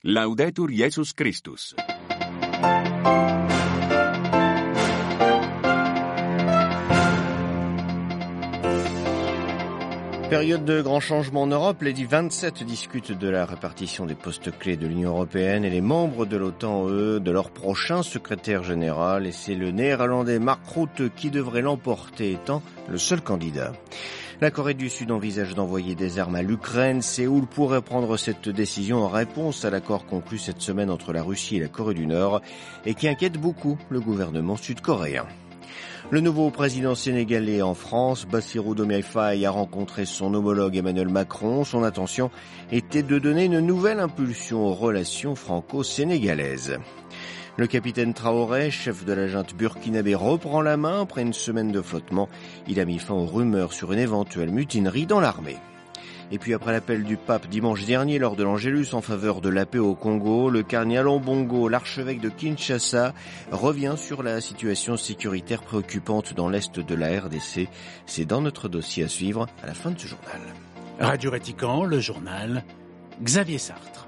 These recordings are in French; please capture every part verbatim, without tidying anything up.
Laudetur Jesus Christus. Période de grands changements en Europe, les vingt-sept discutent de la répartition des postes clés de l'Union européenne et les membres de l'OTAN, eux, de leur prochain secrétaire général. Et c'est le néerlandais Mark Rutte qui devrait l'emporter, étant le seul candidat. La Corée du Sud envisage d'envoyer des armes à l'Ukraine. Séoul pourrait prendre cette décision en réponse à l'accord conclu cette semaine entre la Russie et la Corée du Nord et qui inquiète beaucoup le gouvernement sud-coréen. Le nouveau président sénégalais en France, Bassirou Diomaye Faye, a rencontré son homologue Emmanuel Macron. Son intention était de donner une nouvelle impulsion aux relations franco-sénégalaises. Le capitaine Traoré, chef de la junte burkinabé, reprend la main après une semaine de flottement. Il a mis fin aux rumeurs sur une éventuelle mutinerie dans l'armée. Et puis après l'appel du pape dimanche dernier lors de l'Angélus en faveur de la paix au Congo, le cardinal Ambongo, l'archevêque de Kinshasa, revient sur la situation sécuritaire préoccupante dans l'est de la R D C. C'est dans notre dossier à suivre à la fin de ce journal. Radio Vatican, le journal, Xavier Sartre.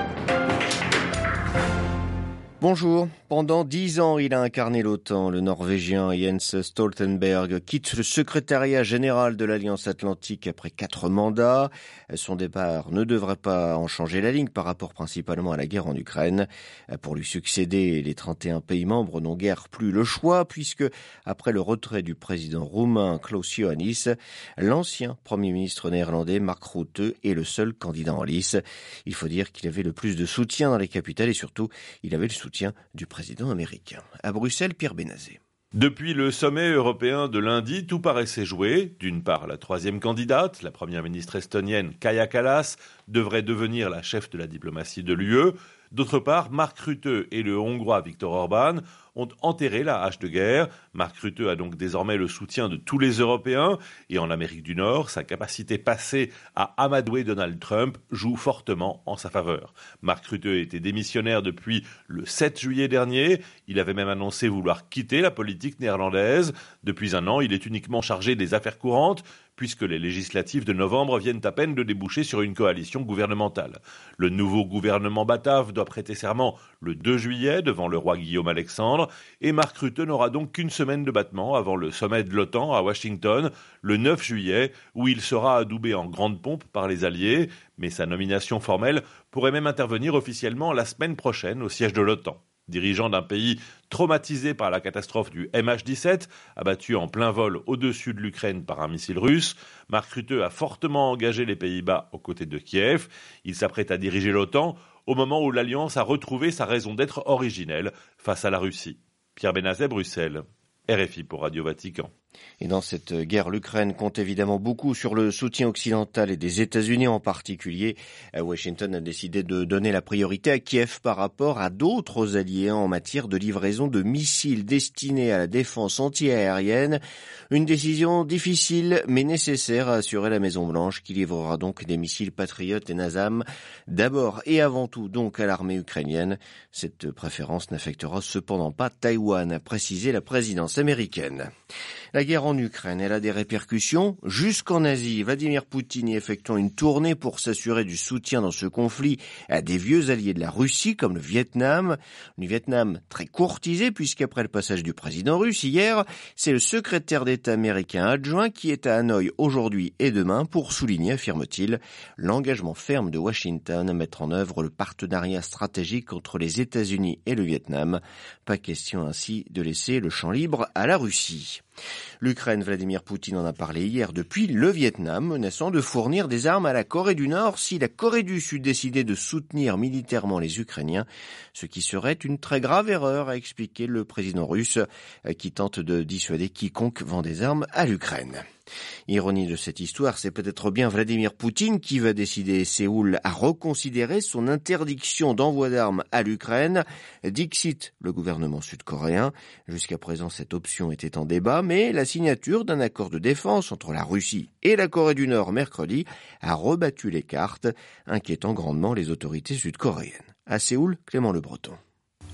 Bonjour. Pendant dix ans, il a incarné l'OTAN. Le Norvégien Jens Stoltenberg quitte le secrétariat général de l'Alliance Atlantique après quatre mandats. Son départ ne devrait pas en changer la ligne par rapport principalement à la guerre en Ukraine. Pour lui succéder, les trente et un pays membres n'ont guère plus le choix puisque, après le retrait du président roumain Klaus Iohannis, l'ancien Premier ministre néerlandais Mark Rutte est le seul candidat en lice. Il faut dire qu'il avait le plus de soutien dans les capitales et surtout, il avait le soutien du président américain. À Bruxelles, Pierre Benazet. Depuis le sommet européen de lundi, tout paraissait joué. D'une part, la troisième candidate, la première ministre estonienne Kaja Kallas, devrait devenir la chef de la diplomatie de l'U E. D'autre part, Mark Rutte et le Hongrois Viktor Orban ont enterré la hache de guerre. Mark Rutte a donc désormais le soutien de tous les Européens. Et en Amérique du Nord, sa capacité passée à amadouer Donald Trump joue fortement en sa faveur. Mark Rutte était démissionnaire depuis le sept juillet dernier. Il avait même annoncé vouloir quitter la politique néerlandaise. Depuis un an, il est uniquement chargé des affaires courantes, puisque les législatives de novembre viennent à peine de déboucher sur une coalition gouvernementale. Le nouveau gouvernement batave doit prêter serment le deux juillet devant le roi Guillaume-Alexandre, et Mark Rutte n'aura donc qu'une semaine de battement avant le sommet de l'OTAN à Washington, le neuf juillet, où il sera adoubé en grande pompe par les Alliés, mais sa nomination formelle pourrait même intervenir officiellement la semaine prochaine au siège de l'OTAN. Dirigeant d'un pays traumatisé par la catastrophe du M H dix-sept, abattu en plein vol au-dessus de l'Ukraine par un missile russe, Mark Rutte a fortement engagé les Pays-Bas aux côtés de Kiev. Il s'apprête à diriger l'OTAN au moment où l'Alliance a retrouvé sa raison d'être originelle face à la Russie. Pierre Benazet, Bruxelles, R F I pour Radio Vatican. Et dans cette guerre, l'Ukraine compte évidemment beaucoup sur le soutien occidental et des États-Unis en particulier. Washington a décidé de donner la priorité à Kiev par rapport à d'autres alliés en matière de livraison de missiles destinés à la défense antiaérienne. Une décision difficile mais nécessaire a assuré la Maison-Blanche qui livrera donc des missiles Patriot et Nasam d'abord et avant tout donc à l'armée ukrainienne. Cette préférence n'affectera cependant pas Taïwan, a précisé la présidence américaine. La guerre en Ukraine, elle a des répercussions jusqu'en Asie. Vladimir Poutine y effectuant une tournée pour s'assurer du soutien dans ce conflit à des vieux alliés de la Russie comme le Vietnam. Le Vietnam très courtisé puisqu'après le passage du président russe hier, c'est le secrétaire d'État américain adjoint qui est à Hanoï aujourd'hui et demain pour souligner, affirme-t-il, l'engagement ferme de Washington à mettre en œuvre le partenariat stratégique entre les États-Unis et le Vietnam. Pas question ainsi de laisser le champ libre à la Russie. L'Ukraine, Vladimir Poutine en a parlé hier depuis le Vietnam, menaçant de fournir des armes à la Corée du Nord si la Corée du Sud décidait de soutenir militairement les Ukrainiens, ce qui serait une très grave erreur, a expliqué le président russe, qui tente de dissuader quiconque vend des armes à l'Ukraine. Ironie de cette histoire, c'est peut-être bien Vladimir Poutine qui va décider Séoul à reconsidérer son interdiction d'envoi d'armes à l'Ukraine. Dixit le gouvernement sud-coréen. Jusqu'à présent, cette option était en débat, mais la signature d'un accord de défense entre la Russie et la Corée du Nord mercredi a rebattu les cartes, inquiétant grandement les autorités sud-coréennes. À Séoul, Clément Le Breton.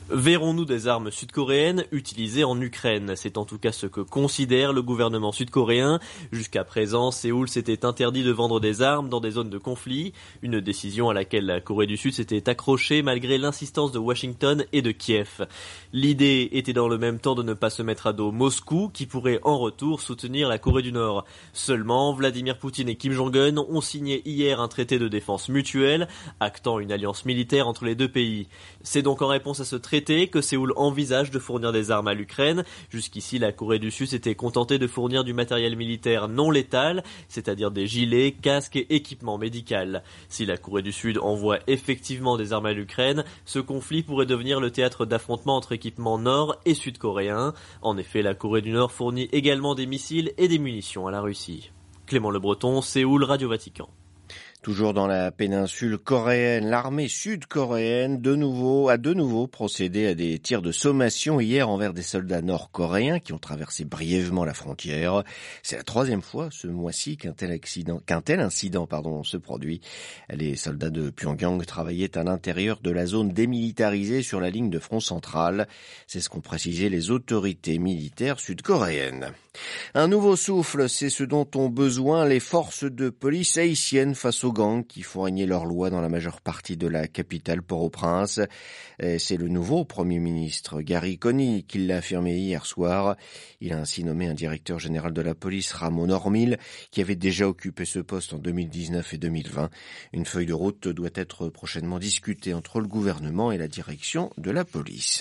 Verrons-nous des armes sud-coréennes utilisées en Ukraine? C'est en tout cas ce que considère le gouvernement sud-coréen. Jusqu'à présent, Séoul s'était interdit de vendre des armes dans des zones de conflit, une décision à laquelle la Corée du Sud s'était accrochée malgré l'insistance de Washington et de Kiev. L'idée était dans le même temps de ne pas se mettre à dos Moscou, qui pourrait en retour soutenir la Corée du Nord. Seulement, Vladimir Poutine et Kim Jong-un ont signé hier un traité de défense mutuelle, actant une alliance militaire entre les deux pays. C'est donc en réponse à ce traité que Séoul envisage de fournir des armes à l'Ukraine. Jusqu'ici, la Corée du Sud s'était contentée de fournir du matériel militaire non létal, c'est-à-dire des gilets, casques et équipements médicaux. Si la Corée du Sud envoie effectivement des armes à l'Ukraine, ce conflit pourrait devenir le théâtre d'affrontements entre équipements nord- et sud-coréens. En effet, la Corée du Nord fournit également des missiles et des munitions à la Russie. Clément Le Breton, Séoul, Radio Vatican. Toujours dans la péninsule coréenne, l'armée sud-coréenne de nouveau, a de nouveau procédé à des tirs de sommation hier envers des soldats nord-coréens qui ont traversé brièvement la frontière. C'est la troisième fois ce mois-ci qu'un tel accident, qu'un tel incident, pardon, se produit. Les soldats de Pyongyang travaillaient à l'intérieur de la zone démilitarisée sur la ligne de front central. C'est ce qu'ont précisé les autorités militaires sud-coréennes. Un nouveau souffle, c'est ce dont ont besoin les forces de police haïtiennes face aux gangs qui font régner leurs lois dans la majeure partie de la capitale Port-au-Prince. C'est le nouveau Premier ministre Gary Coney qui l'a affirmé hier soir. Il a ainsi nommé un directeur général de la police, Ramon Ormil, qui avait déjà occupé ce poste en deux mille dix-neuf et deux mille vingt. Une feuille de route doit être prochainement discutée entre le gouvernement et la direction de la police.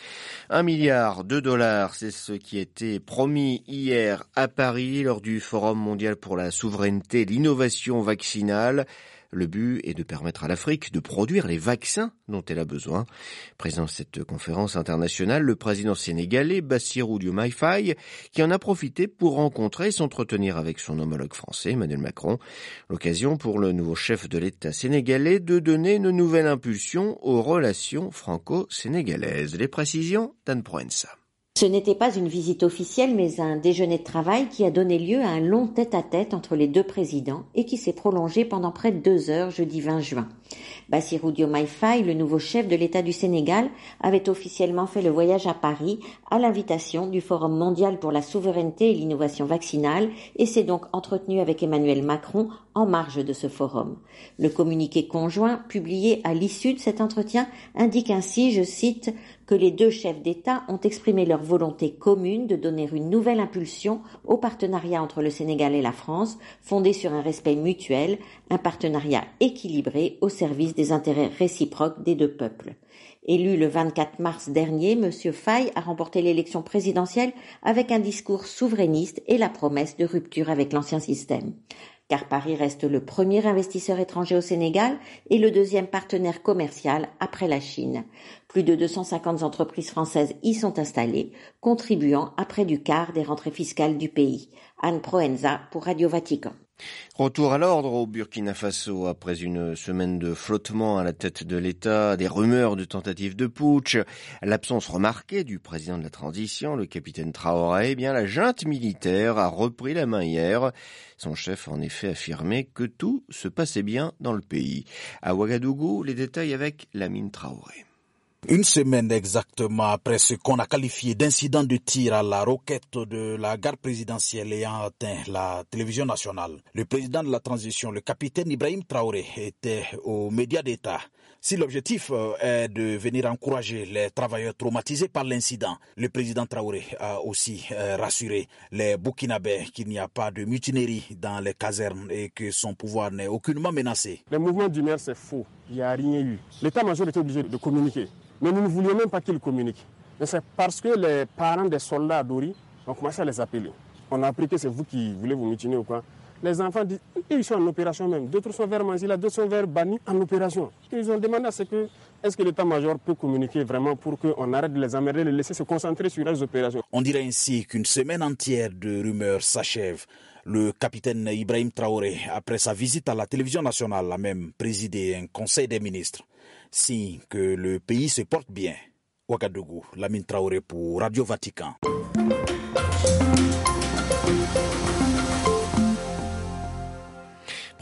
Un milliard de dollars, c'est ce qui était promis hier à Paris lors du Forum mondial pour la souveraineté et l'innovation vaccinale. Le but est de permettre à l'Afrique de produire les vaccins dont elle a besoin. Présent à cette conférence internationale, le président sénégalais Bassirou Diomaye Faye, qui en a profité pour rencontrer et s'entretenir avec son homologue français Emmanuel Macron. L'occasion pour le nouveau chef de l'État sénégalais de donner une nouvelle impulsion aux relations franco-sénégalaises. Les précisions d'Anne Proença. Ce n'était pas une visite officielle, mais un déjeuner de travail qui a donné lieu à un long tête-à-tête entre les deux présidents et qui s'est prolongé pendant près de deux heures jeudi vingt juin. Bassirou Diomaye Faye, le nouveau chef de l'État du Sénégal, avait officiellement fait le voyage à Paris à l'invitation du Forum mondial pour la souveraineté et l'innovation vaccinale et s'est donc entretenu avec Emmanuel Macron en marge de ce forum. Le communiqué conjoint, publié à l'issue de cet entretien, indique ainsi, je cite, que les deux chefs d'État ont exprimé leur volonté commune de donner une nouvelle impulsion au partenariat entre le Sénégal et la France, fondé sur un respect mutuel, un partenariat équilibré au service des intérêts réciproques des deux peuples. Élu le vingt-quatre mars dernier, M. Faye a remporté l'élection présidentielle avec un discours souverainiste et la promesse de rupture avec l'ancien système. Car Paris reste le premier investisseur étranger au Sénégal et le deuxième partenaire commercial après la Chine. Plus de deux cent cinquante entreprises françaises y sont installées, contribuant à près du quart des rentrées fiscales du pays. Anne Proenza pour Radio Vatican. Retour à l'ordre au Burkina Faso après une semaine de flottement à la tête de l'État, des rumeurs de tentatives de putsch, l'absence remarquée du président de la transition, le capitaine Traoré. Eh bien, la junte militaire a repris la main hier. Son chef a en effet affirmé que tout se passait bien dans le pays. À Ouagadougou, les détails avec Lamine Traoré. Une semaine exactement après ce qu'on a qualifié d'incident de tir à la roquette de la garde présidentielle ayant atteint la télévision nationale, le président de la transition, le capitaine Ibrahim Traoré, était aux médias d'État. Si l'objectif est de venir encourager les travailleurs traumatisés par l'incident, le président Traoré a aussi rassuré les Burkinabés qu'il n'y a pas de mutinerie dans les casernes et que son pouvoir n'est aucunement menacé. Le mouvement d'humeur, c'est faux. Il n'y a rien eu. L'état-major était obligé de communiquer. Mais nous ne voulions même pas qu'ils communiquent. Mais c'est parce que les parents des soldats à Dori ont commencé à les appeler. On a appris que c'est vous qui voulez vous mutiner ou quoi. Les enfants disent, ils sont en opération même. D'autres sont vers Manzila, d'autres sont vers Bani en opération. Ils ont demandé à ce que, est-ce que l'état-major peut communiquer vraiment pour qu'on arrête de les emmerder, les laisser se concentrer sur les opérations. On dirait ainsi qu'une semaine entière de rumeurs s'achève. Le capitaine Ibrahim Traoré, après sa visite à la télévision nationale, a même présidé un conseil des ministres. Signe que le pays se porte bien. Ouagadougou, Lamine Traoré pour Radio Vatican.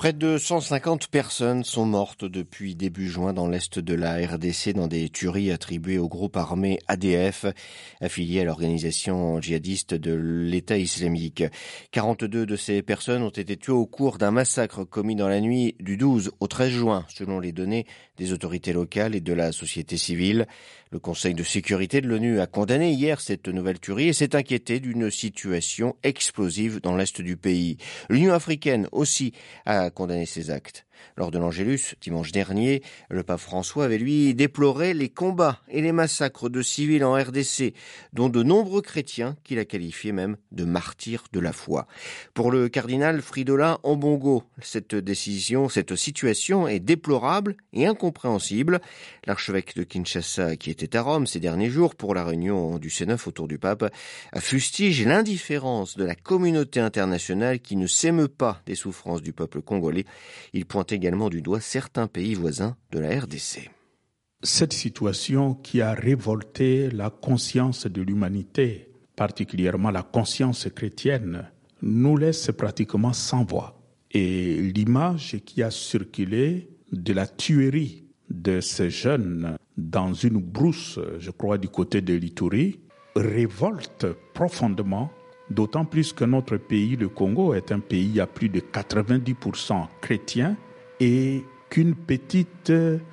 Près de cent cinquante personnes sont mortes depuis début juin dans l'est de la R D C dans des tueries attribuées au groupe armé A D F, affilié à l'organisation djihadiste de l'État islamique. quarante-deux de ces personnes ont été tuées au cours d'un massacre commis dans la nuit du douze au treize juin, selon les données des autorités locales et de la société civile. Le Conseil de sécurité de l'ONU a condamné hier cette nouvelle tuerie et s'est inquiété d'une situation explosive dans l'est du pays. L'Union africaine aussi a condamné ces actes. Lors de l'Angélus, dimanche dernier, le pape François avait lui déploré les combats et les massacres de civils en R D C, dont de nombreux chrétiens qu'il a qualifiés même de martyrs de la foi. Pour le cardinal Fridolin Ambongo, cette décision, cette situation est déplorable et incompréhensible. L'archevêque de Kinshasa, qui était à Rome ces derniers jours pour la réunion du C neuf autour du pape, fustige l'indifférence de la communauté internationale qui ne s'émeut pas des souffrances du peuple congolais. Il pointe également du doigt certains pays voisins de la R D C. Cette situation qui a révolté la conscience de l'humanité, particulièrement la conscience chrétienne, nous laisse pratiquement sans voix. Et l'image qui a circulé de la tuerie de ces jeunes dans une brousse, je crois du côté de l'Ituri, révolte profondément, d'autant plus que notre pays, le Congo, est un pays à plus de quatre-vingt-dix pour cent chrétien et qu'une petite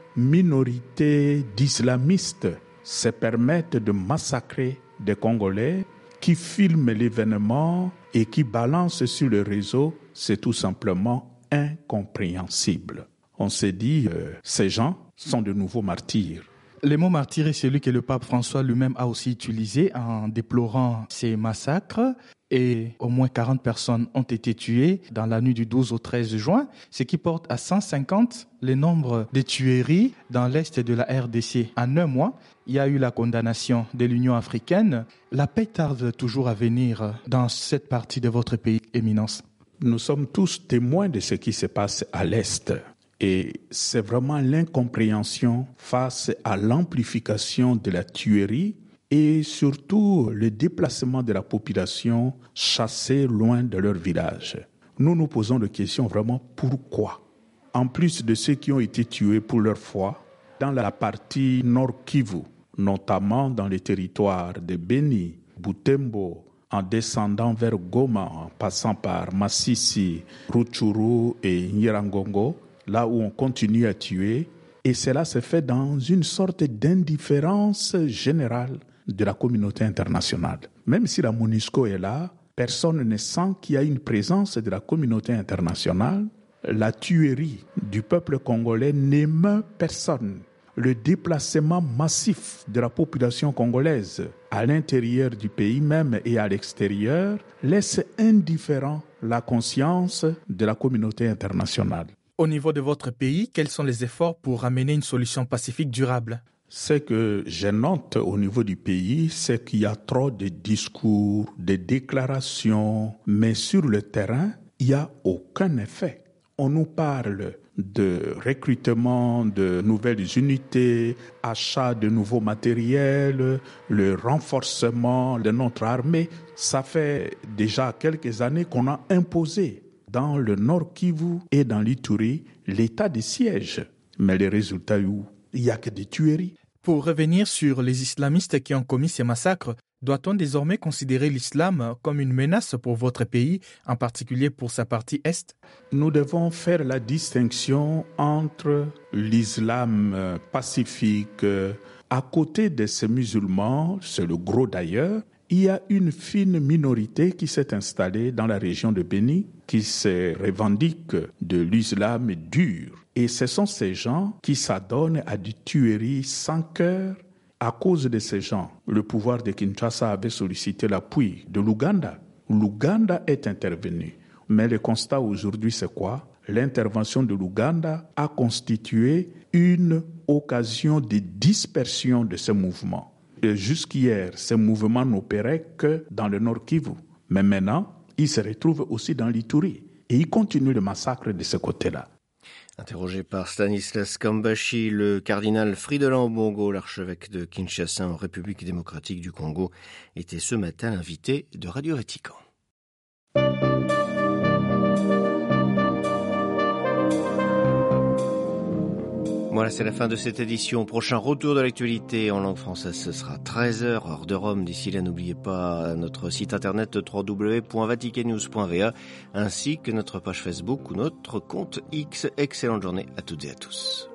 minorité d'islamistes se permettent de massacrer des Congolais qui filment l'événement et qui balancent sur le réseau, c'est tout simplement incompréhensible. On s'est dit, euh, ces gens sont de nouveaux martyrs. Le mot martyr est celui que le pape François lui-même a aussi utilisé en déplorant ces massacres. Et au moins quarante personnes ont été tuées dans la nuit du douze au treize juin, ce qui porte à cent cinquante le nombre de tueries dans l'est de la R D C. En un mois, il y a eu la condamnation de l'Union africaine. La paix tarde toujours à venir dans cette partie de votre pays, Éminence. Nous sommes tous témoins de ce qui se passe à l'est. Et c'est vraiment l'incompréhension face à l'amplification de la tuerie et surtout le déplacement de la population chassée loin de leur village. Nous nous posons la question vraiment pourquoi ? En plus de ceux qui ont été tués pour leur foi, dans la partie Nord Kivu, notamment dans les territoires de Beni, Butembo, en descendant vers Goma, en passant par Masisi, Rutshuru et Nyiragongo, là où on continue à tuer, et cela se fait dans une sorte d'indifférence générale de la communauté internationale. Même si la MONUSCO est là, personne ne sent qu'il y a une présence de la communauté internationale. La tuerie du peuple congolais n'émeut personne. Le déplacement massif de la population congolaise à l'intérieur du pays même et à l'extérieur laisse indifférent la conscience de la communauté internationale. Au niveau de votre pays, quels sont les efforts pour amener une solution pacifique durable ? Ce que je note au niveau du pays, c'est qu'il y a trop de discours, de déclarations, mais sur le terrain, il n'y a aucun effet. On nous parle de recrutement de nouvelles unités, achat de nouveaux matériels, le renforcement de notre armée. Ça fait déjà quelques années qu'on a imposé dans le Nord Kivu et dans l'Ituri l'état de siège. Mais les résultats, où il n'y a que des tueries. Pour revenir sur les islamistes qui ont commis ces massacres, doit-on désormais considérer l'islam comme une menace pour votre pays, en particulier pour sa partie est ? Nous devons faire la distinction entre l'islam pacifique. À côté de ces musulmans, c'est le gros d'ailleurs, il y a une fine minorité qui s'est installée dans la région de Beni, qui se revendique de l'islam dur. Et ce sont ces gens qui s'adonnent à des tueries sans cœur. À cause de ces gens, le pouvoir de Kinshasa avait sollicité l'appui de l'Ouganda. L'Ouganda est intervenu. Mais le constat aujourd'hui, c'est quoi ? L'intervention de l'Ouganda a constitué une occasion de dispersion de ce mouvement. Et jusqu'hier, ce mouvement n'opérait que dans le Nord Kivu. Mais maintenant, il se retrouve aussi dans l'Ituri. Et il continue le massacre de ce côté-là. Interrogé par Stanislas Kambashi, le cardinal Fridolin Ambongo, l'archevêque de Kinshasa en République démocratique du Congo, était ce matin l'invité de Radio Vatican. Voilà, c'est la fin de cette édition. Prochain retour de l'actualité en langue française, ce sera treize heures, heure de Rome. D'ici là, n'oubliez pas notre site internet w w w point vatican news point v a ainsi que notre page Facebook ou notre compte X. Excellente journée à toutes et à tous.